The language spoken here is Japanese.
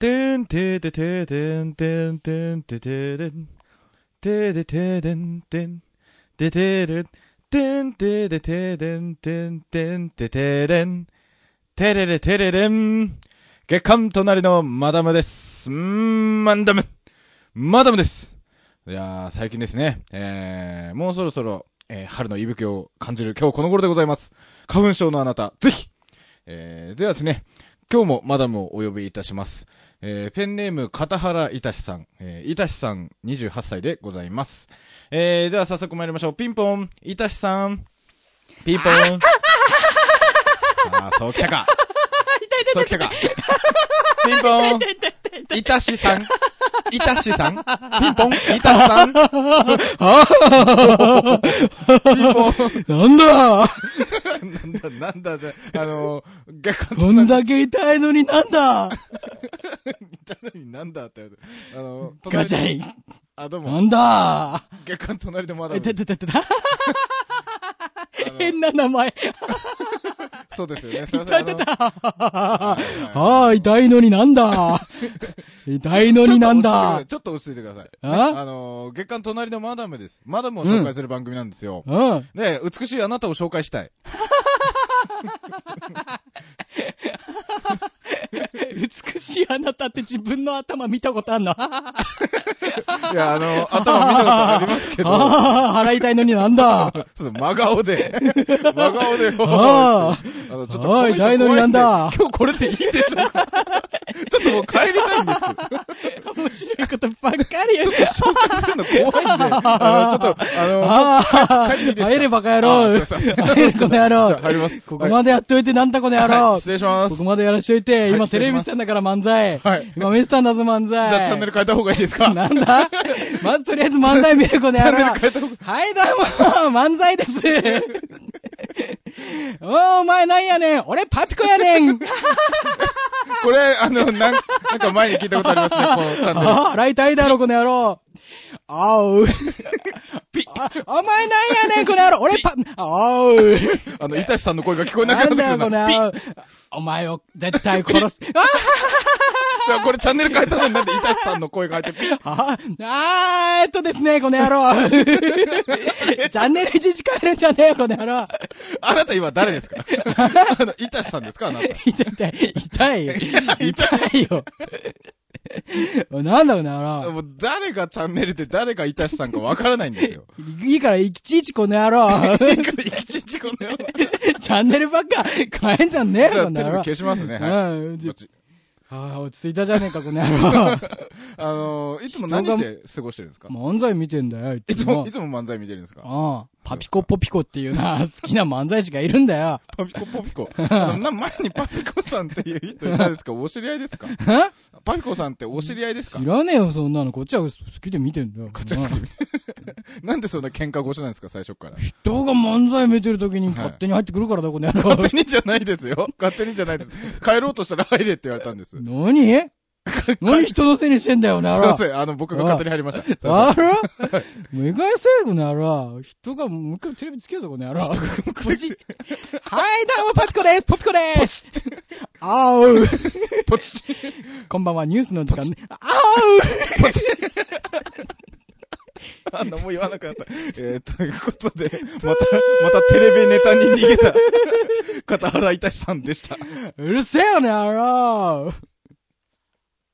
てんてでてでんてんてんててでんてでてでんてんててでてんてでてでんてんてんててでんてれれてれれん。月刊隣のマダムです。マダムです。いやー、最近ですね、もうそろそろ、春の息吹を感じる今日この頃でございます。花粉症のあなた、ぜひ、ではですね、今日もマダムをお呼びいたします。ペンネーム片原いたしさん、いたしさん28歳でございます。では早速参りましょう。ピンポン、いたしさん。ピンポン。さあ、そうきたか。そうきたか。ピンポン。いたしさん。いたしさん。ピンポン。いたしさん。ピンポン。なんだ、じゃ、逆に。 こんだけ痛いのになんだ痛いのになんだって、 ガチャリン。 あ、どうも。 なんだ逆に隣でまだ。 変な名前。 そうですよね。 痛い。痛いのになんだ痛いのになんだちょっと落ち着いてください。月刊隣のマダムです。マダムを紹介する番組なんですよ。で、美しいあなたを紹介したい。 美しいあなたって自分の頭見たことあんの？ いや、頭見たことありますけど。 払いたいのになんだ真顔で。ちょっと痛いのになんだ今日これでいいでしょうか？ちょっともう帰りたいんですけど。 面白いことばっかりよ。 ちょっと紹介するの怖いんで。ちょっと、帰っていいですか？ 入れバカ野郎。入れこの野郎。 じゃあ入ります。 ここまでやっといてなんだこの野郎。 失礼します。 ここまでやらしといて、今テレビ見てたんだから漫才。今見てたんだぞ漫才。 じゃあチャンネル変えた方がいいですか？ なんだまずとりあえず漫才見るこの野郎。 チャンネル変えた方が。 はいどうも、漫才です。お前なんやねん。俺パピコやねん。 これ、なんか前に聞いたことありますね、このチャンネル。 払いたいだろ、この野郎。あう。お前なんやねん、この野郎。俺あう。 いたしさんの声が聞こえなくなってくるな。 なんだよ、この野郎。お前を絶対殺す。 じゃあこれチャンネル変えたのになんでいたしさんの声が入ってピッ。 ですね、この野郎。チャンネルいちいち変えるんじゃねえよ、この野郎。 あなた今誰ですか？いたしさんですか？あなた。 痛いよ。なんだこの野郎。 もう誰がチャンネルで誰がいたしさんかわからないんですよ。 いいから、いちいちこの野郎。 チャンネルばっか変えんじゃねえよ、この野郎。 じゃあテレビ消しますね。はい。 落ち着いたじゃねえか、この野郎。いつも何して過ごしてるんですか？ 漫才見てんだよ、 いつも漫才見てるんですか？ パピコポピコっていう好きな漫才師がいるんだよ。 パピコポピコ。前にパピコさんっていう人いたんですか？お知り合いですか？パピコさんってお知り合いですか？ 知らねえよ、そんなの。こっちは好きで見てんだよ。 こっちは好きで。なんでそんな喧嘩越しなんですか、最初から。 人が漫才見てる時に勝手に入ってくるからだ、この野郎。 勝手にじゃないですよ。勝手にじゃないです。帰ろうとしたら入れって言われたんです。 何人のせいにしてんだよ、なら。 すいません、僕が勝手に入りました。 もう一回せえ、この野郎。人がもう一回テレビつけるぞ、この野郎。はい、どうも、パピコです。ポピコです。あう。 ポチ。 こんばんは、ニュースの時間ね。あう。 ポチ。何も言わなくなった。ということで、またテレビネタに逃げた、片原いたしさんでした。 うるせえよね、野郎。